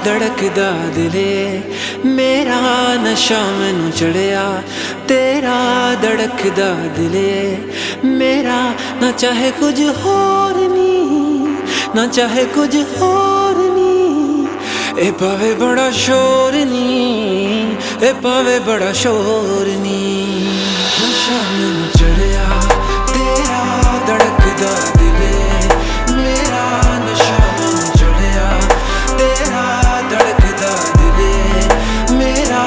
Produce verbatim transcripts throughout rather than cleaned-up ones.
धड़कदा दिले मेरा नशा मैनू चढ़िया तेरा धड़कदा दिले मेरा ना चाहे कुछ होर नी ना चाहे कुछ होर नी ए पावे बड़ा शोर नी ए पावे बड़ा शोर नी नशा मैनू चढ़िया तेरा धड़कदा दिले मेरा नशा मैनू चढ़िया तेरा धड़कदा दिले मेरा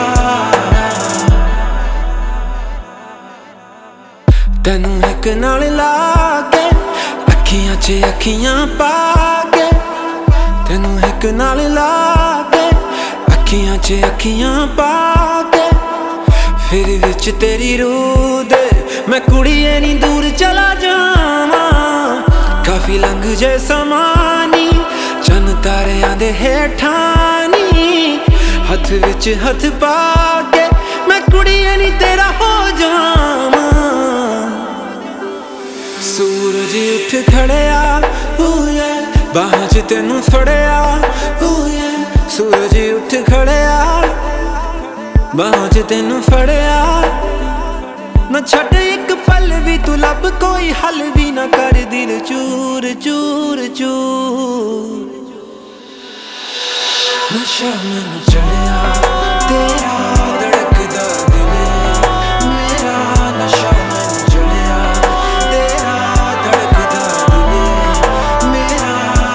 तैनू एक नाल ला के अखियां च अखियां पा के तैनू एक नाल ला के अखियां च अखियां पा के फिर विच तेरी रूह दे मैं कुड़िए नी दूर चला जावां काफी लंघ जे समानी चन तारियां दे हेठां नी हथ विच हथ पा के मैं कुड़िए नी तेरा हो जावां सूरज उठ खड़िया बाह च तेनू फड़िया सूरज उठ खड़िया बाह च तेनू फड़िया ना छड़ एक पल भी तू लब कोई हल भी ना कर दिल चूर चूर चूर नशा मैनू चढ़िया तेरा धड़कदा दिले मेरा नशा मैनू चढ़िया तेरा धड़कदा दिले मेरा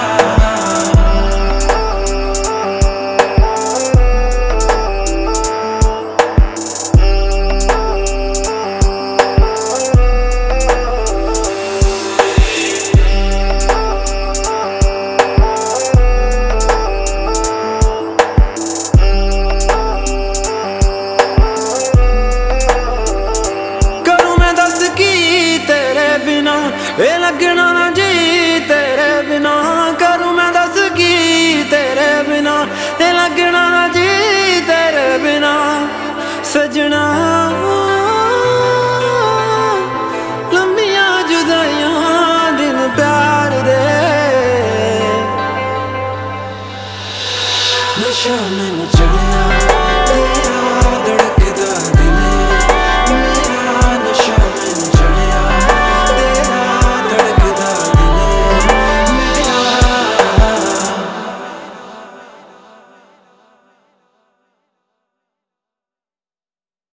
ए लगना ना जी तेरे बिना करूं मैं दस की तेरे बिना ए लगना ना जी तेरे बिना सजना लंबियां जुदाइयां दिन प्यार दे नशा मैनू चढ़िया